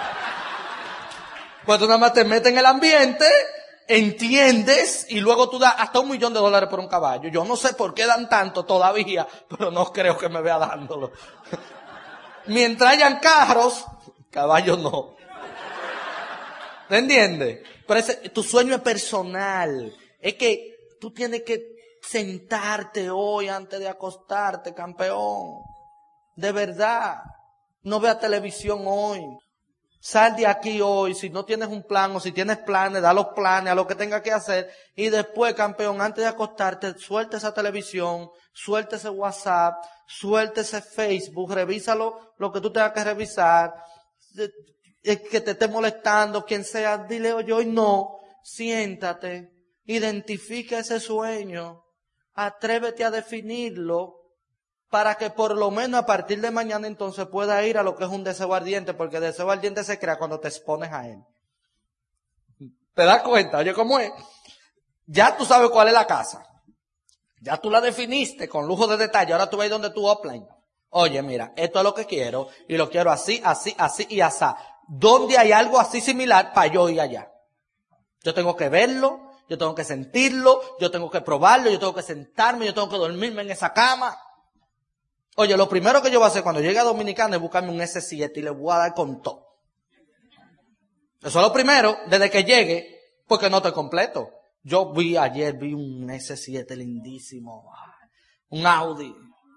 Pues tú nada más te metes en el ambiente, entiendes, y luego tú das hasta un millón de dólares por un caballo. Yo no sé por qué dan tanto todavía, pero no creo que me vea dándolo. Mientras hayan carros, caballos no. ¿Te entiendes? Pero ese, tu sueño es personal. Es que tú tienes que sentarte hoy antes de acostarte, campeón. De verdad. No veas televisión hoy. Sal de aquí hoy. Si no tienes un plan o si tienes planes, da los planes a lo que tengas que hacer. Y después, campeón, antes de acostarte, suelta esa televisión, suelta ese WhatsApp, suelta ese Facebook, revísalo lo que tú tengas que revisar. El que te esté molestando, quien sea, dile oye, hoy no. Siéntate. Identifica ese sueño, atrévete a definirlo para que por lo menos a partir de mañana entonces pueda ir a lo que es un deseo ardiente, porque el deseo ardiente se crea cuando te expones a él. ¿Te das cuenta? Oye, ¿cómo es? Ya tú sabes cuál es la casa. Ya tú la definiste con lujo de detalle. Ahora tú vas donde tu offline. Oye, mira, esto es lo que quiero y lo quiero así, así, así y así. ¿Dónde hay algo así similar para yo ir allá? Yo tengo que verlo. Yo tengo que sentirlo, yo tengo que probarlo, yo tengo que sentarme, yo tengo que dormirme en esa cama. Oye, lo primero que yo voy a hacer cuando llegue a Dominicana es buscarme un ese siete y le voy a dar con todo. Eso es lo primero, desde que llegue, porque no estoy completo. Yo vi ayer, vi un ese siete lindísimo, un Audi,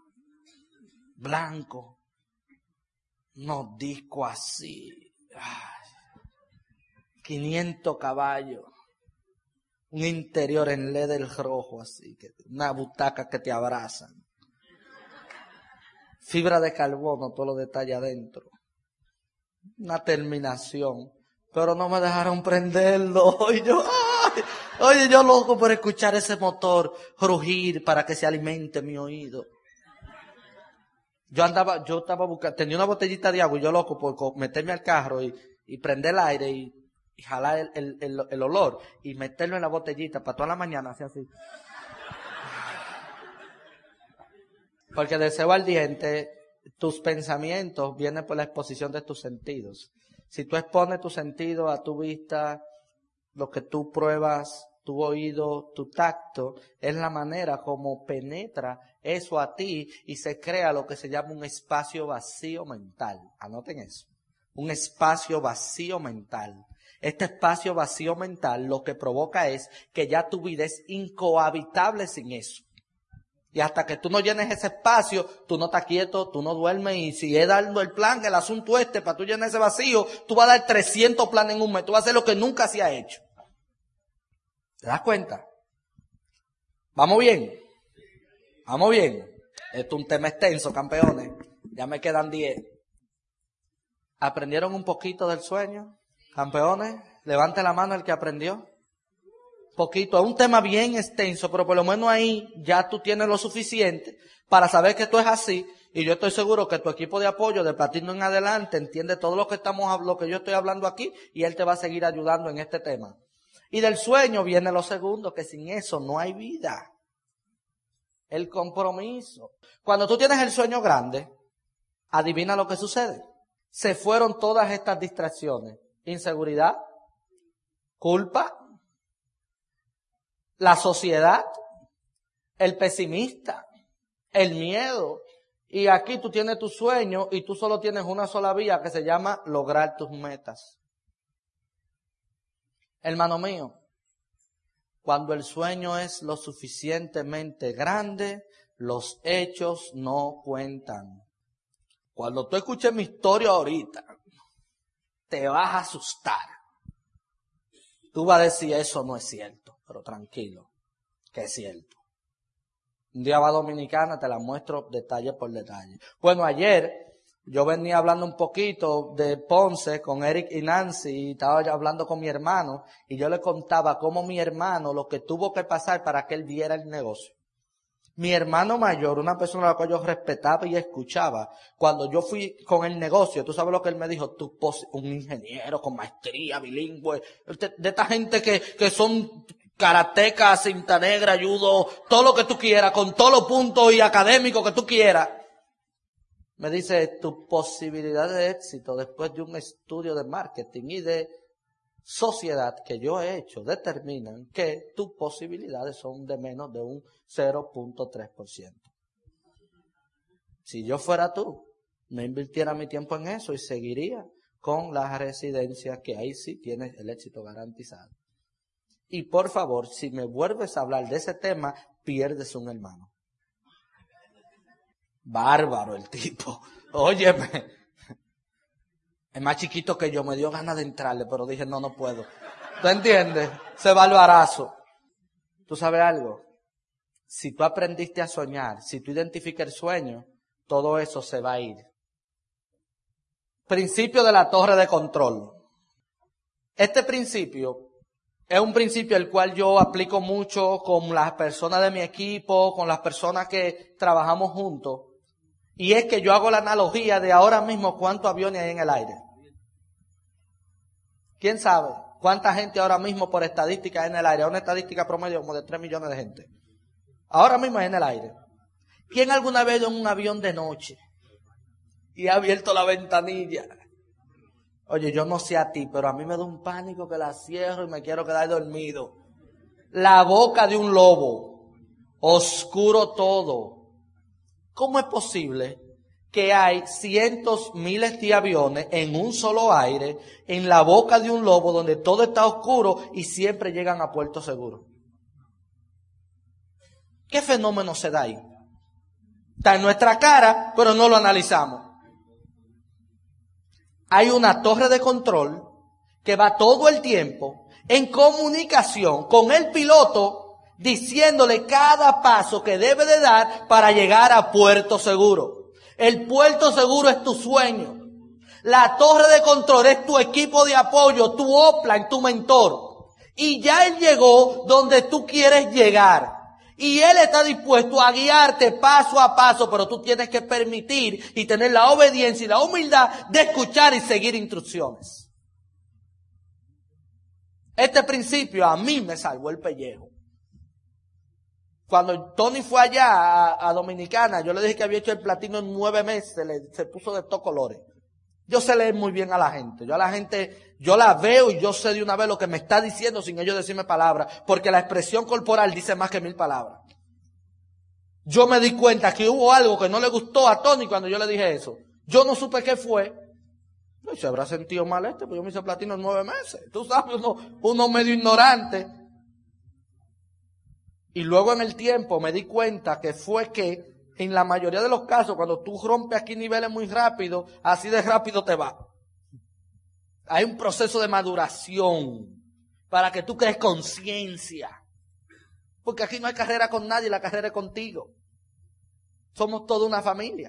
blanco, unos discos así, quinientos caballos. Un interior en leather rojo así, que una butaca que te abrazan. Fibra de carbono, todos los detalles adentro. Una terminación. Pero no me dejaron prenderlo. Y yo, ay, oye, yo loco por escuchar ese motor rugir para que se alimente mi oído. Yo andaba, yo estaba buscando, tenía una botellita de agua y yo loco por meterme al carro y, y prender el aire y y jalar el, el, el, el olor y meterlo en la botellita para toda la mañana, así así. Porque deseo ardiente, tus pensamientos vienen por la exposición de tus sentidos. Si tú expones tu sentido a tu vista, lo que tú pruebas, tu oído, tu tacto, es la manera como penetra eso a ti y se crea lo que se llama un espacio vacío mental. Anoten eso. Un espacio vacío mental. Este espacio vacío mental lo que provoca es que ya tu vida es incohabitable sin eso. Y hasta que tú no llenes ese espacio, tú no estás quieto, tú no duermes. Y si es dando el plan, el asunto este, para tú llenar ese vacío, tú vas a dar trescientos planes en un mes. Tú vas a hacer lo que nunca se ha hecho. ¿Te das cuenta? ¿Vamos bien? ¿Vamos bien? Esto es un tema extenso, campeones. Ya me quedan diez. ¿Aprendieron un poquito del sueño? Campeones, levante la mano el que aprendió. Poquito, es un tema bien extenso, pero por lo menos ahí ya tú tienes lo suficiente para saber que esto es así. Y yo estoy seguro que tu equipo de apoyo de Platino en adelante entiende todo lo que estamos, lo que yo estoy hablando aquí y él te va a seguir ayudando en este tema. Y del sueño viene lo segundo, que sin eso no hay vida. El compromiso. Cuando tú tienes el sueño grande, adivina lo que sucede. Se fueron todas estas distracciones. Inseguridad, culpa, la sociedad, el pesimista, el miedo. Y aquí tú tienes tu sueño y tú solo tienes una sola vía que se llama lograr tus metas. Hermano mío, cuando el sueño es lo suficientemente grande, los hechos no cuentan. Cuando tú escuches mi historia ahorita, te vas a asustar. Tú vas a decir, eso no es cierto, pero tranquilo, que es cierto. Un día va a Dominicana, te la muestro detalle por detalle. Bueno, ayer yo venía hablando un poquito de Ponce con Eric y Nancy y estaba hablando con mi hermano y yo le contaba cómo mi hermano, lo que tuvo que pasar para que él diera el negocio. Mi hermano mayor, una persona a la cual yo respetaba y escuchaba, cuando yo fui con el negocio, tú sabes lo que él me dijo, tú, un ingeniero con maestría, bilingüe, de esta gente que, que son karateca, cinta negra, judo, todo lo que tú quieras, con todos los puntos y académicos que tú quieras. Me dice, tu posibilidad de éxito después de un estudio de marketing y de sociedad que yo he hecho determinan que tus posibilidades son de menos de un cero punto tres por ciento. Si yo fuera tú, me invirtiera mi tiempo en eso y seguiría con las residencias, que ahí sí tienes el éxito garantizado. Y por favor, si me vuelves a hablar de ese tema, pierdes un hermano. Bárbaro el tipo. Óyeme. Es más chiquito que yo, me dio ganas de entrarle, pero dije, no, no puedo. ¿Tú entiendes? Se va al barazo. ¿Tú sabes algo? Si tú aprendiste a soñar, si tú identificas el sueño, todo eso se va a ir. Principio de la torre de control. Este principio es un principio el cual yo aplico mucho con las personas de mi equipo, con las personas que trabajamos juntos. Y es que yo hago la analogía de ahora mismo cuántos aviones hay en el aire. ¿Quién sabe cuánta gente ahora mismo por estadística hay en el aire? Una estadística promedio como de tres millones de gente. Ahora mismo hay en el aire. ¿Quién alguna vez en un avión de noche y ha abierto la ventanilla? Oye, yo no sé a ti, pero a mí me da un pánico que la cierro y me quiero quedar dormido. La boca de un lobo, oscuro todo. ¿Cómo es posible que hay cientos, miles de aviones en un solo aire, en la boca de un lobo donde todo está oscuro y siempre llegan a puerto seguro? ¿Qué fenómeno se da ahí? Está en nuestra cara, pero no lo analizamos. Hay una torre de control que va todo el tiempo en comunicación con el piloto, diciéndole cada paso que debe de dar para llegar a puerto seguro. El puerto seguro es tu sueño. La torre de control es tu equipo de apoyo, tu upline, tu mentor. Y ya él llegó donde tú quieres llegar. Y él está dispuesto a guiarte paso a paso, pero tú tienes que permitir y tener la obediencia y la humildad de escuchar y seguir instrucciones. Este principio a mí me salvó el pellejo. Cuando Tony fue allá a, a Dominicana, yo le dije que había hecho el platino en nueve meses, se, le, se puso de todos colores. Yo sé leer muy bien a la gente. Yo a la gente, yo la veo y yo sé de una vez lo que me está diciendo sin ellos decirme palabras, porque la expresión corporal dice más que mil palabras. Yo me di cuenta que hubo algo que no le gustó a Tony cuando yo le dije eso. Yo no supe qué fue. Y se habrá sentido mal este, pues yo me hice platino en nueve meses. Tú sabes, uno, uno medio ignorante. Y luego en el tiempo me di cuenta que fue que en la mayoría de los casos, cuando tú rompes aquí niveles muy rápido, así de rápido te va. Hay un proceso de maduración para que tú crees conciencia. Porque aquí no hay carrera con nadie, la carrera es contigo. Somos toda una familia.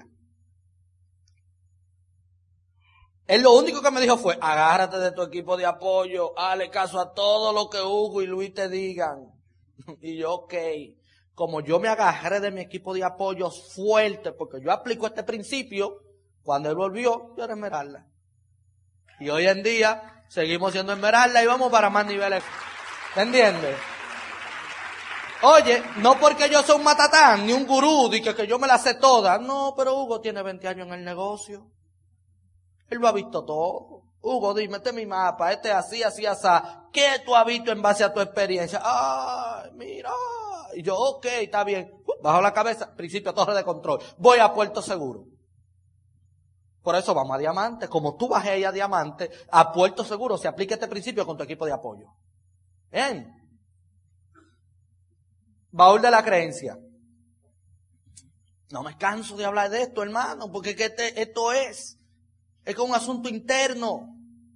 Él lo único que me dijo fue, agárrate de tu equipo de apoyo, hazle caso a todo lo que Hugo y Luis te digan. Y yo, ok, como yo me agarré de mi equipo de apoyo fuerte, porque yo aplico este principio, cuando él volvió, yo era Esmeralda. Y hoy en día, seguimos siendo Esmeralda y vamos para más niveles. ¿Me entiendes? Oye, no porque yo soy un matatán, ni un gurú, y que, que yo me la sé toda. No, pero Hugo tiene veinte años en el negocio. Él lo ha visto todo. Hugo, dime, este es mi mapa, este es así, así, así. ¿Qué tú has visto en base a tu experiencia? Ay, mira. Y yo, ok, está bien. Bajo la cabeza, principio, torre de control. Voy a puerto seguro. Por eso vamos a Diamante. Como tú bajé ahí a Diamante, a puerto seguro se aplica este principio con tu equipo de apoyo. ¿Bien? Baúl de la creencia. No me canso de hablar de esto, hermano, porque que este, esto es, es que un asunto interno.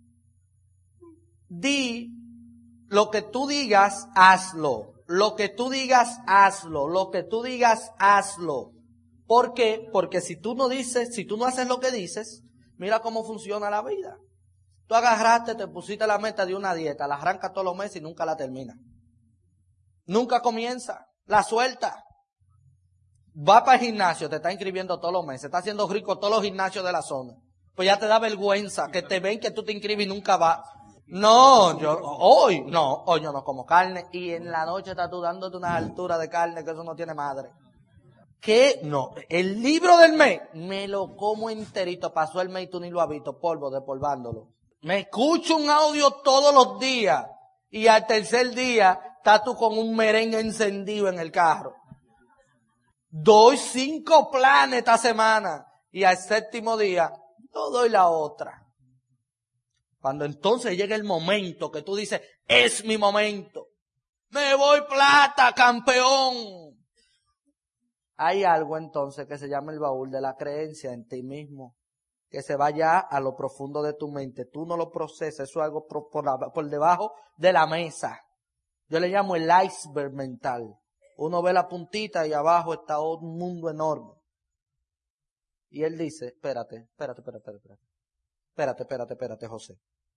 Di, lo que tú digas, hazlo. Lo que tú digas, hazlo. Lo que tú digas, hazlo. ¿Por qué? Porque si tú no dices, si tú no haces lo que dices, mira cómo funciona la vida. Tú agarraste, te pusiste la meta de una dieta, la arrancas todos los meses y nunca la terminas. Nunca comienza, la suelta. Va para el gimnasio, te está inscribiendo todos los meses, está haciendo rico todos los gimnasios de la zona. Pues ya te da vergüenza que te ven que tú te inscribes y nunca vas. No, yo, hoy, no, hoy yo no como carne y en la noche estás tú dándote una altura de carne que eso no tiene madre. ¿Qué? No, el libro del mes, me lo como enterito, pasó el mes y tú ni lo has visto, polvo, despolvándolo. Me escucho un audio todos los días y al tercer día estás tú con un merengue encendido en el carro. Doy cinco planes esta semana y al séptimo día no doy la otra. Cuando entonces llega el momento que tú dices, es mi momento, me voy plata, campeón. Hay algo entonces que se llama el baúl de la creencia en ti mismo, que se va ya a lo profundo de tu mente. Tú no lo procesas, eso es algo por, por, la, por debajo de la mesa. Yo le llamo el iceberg mental. Uno ve la puntita y abajo está un mundo enorme. Y él dice, espérate, espérate, espérate, espérate. Espérate, espérate, espérate, José.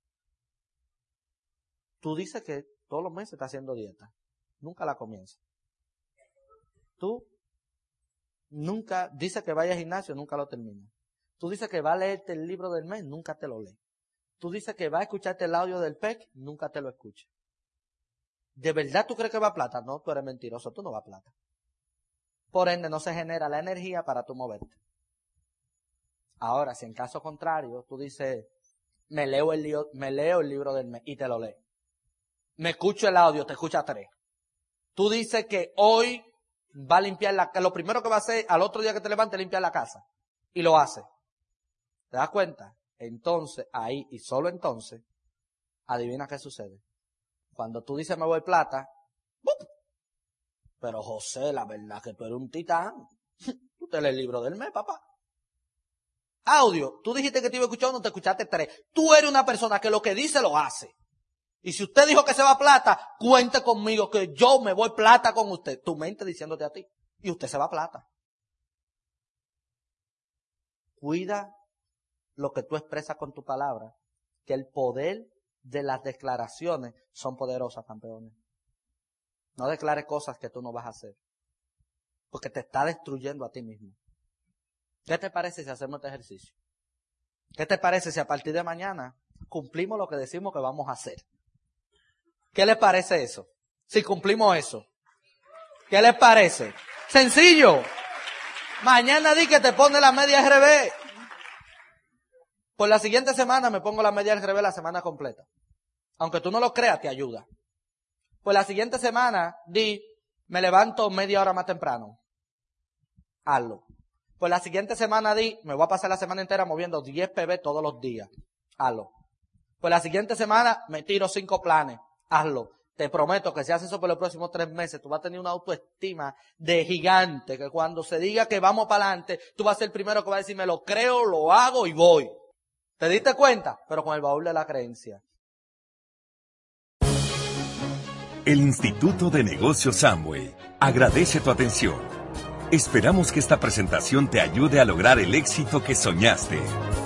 Tú dices que todos los meses estás haciendo dieta. Nunca la comienzas. Tú nunca dices que vaya al gimnasio, nunca lo terminas. Tú dices que va a leerte el libro del mes, nunca te lo lees. Tú dices que va a escucharte el audio del P E C, nunca te lo escuchas. ¿De verdad tú crees que va a plata? No, tú eres mentiroso, tú no vas a plata. Por ende, no se genera la energía para tú moverte. Ahora, si en caso contrario, tú dices, me leo el, libro, me leo el libro del mes y te lo lees. Me escucho el audio, te escucha tres. Tú dices que hoy va a limpiar la casa, lo primero que va a hacer al otro día que te levantes es limpiar la casa. Y lo hace. ¿Te das cuenta? Entonces, ahí y solo entonces, adivina qué sucede. Cuando tú dices me voy plata, ¡bup! Pero José, la verdad que tú eres un titán. Tú te lees el libro del mes, papá. Audio, tú dijiste que te iba a escuchar, no te escuchaste tres. Tú eres una persona que lo que dice lo hace. Y si usted dijo que se va plata, cuente conmigo que yo me voy plata con usted. Tu mente diciéndote a ti. Y usted se va plata. Cuida lo que tú expresas con tu palabra, que el poder de las declaraciones son poderosas, campeones. No declares cosas que tú no vas a hacer, porque te está destruyendo a ti mismo. ¿Qué te parece si hacemos este ejercicio? ¿Qué te parece si a partir de mañana cumplimos lo que decimos que vamos a hacer? ¿Qué les parece eso? Si cumplimos eso. ¿Qué les parece? Sencillo. Mañana di que te pone la media al revés. Por la siguiente semana me pongo la media al revés la semana completa. Aunque tú no lo creas, te ayuda. Por la siguiente semana di, me levanto media hora más temprano. Hazlo. Por la siguiente semana di, me voy a pasar la semana entera moviendo diez P B todos los días. Hazlo. Por la siguiente semana me tiro cinco planes. Hazlo. Te prometo que si haces eso por los próximos tres meses, tú vas a tener una autoestima de gigante, que cuando se diga que vamos para adelante, tú vas a ser el primero que va a decir, me lo creo, lo hago y voy. ¿Te diste cuenta? Pero con el baúl de la creencia. El Instituto de Negocios Amway agradece tu atención. Esperamos que esta presentación te ayude a lograr el éxito que soñaste.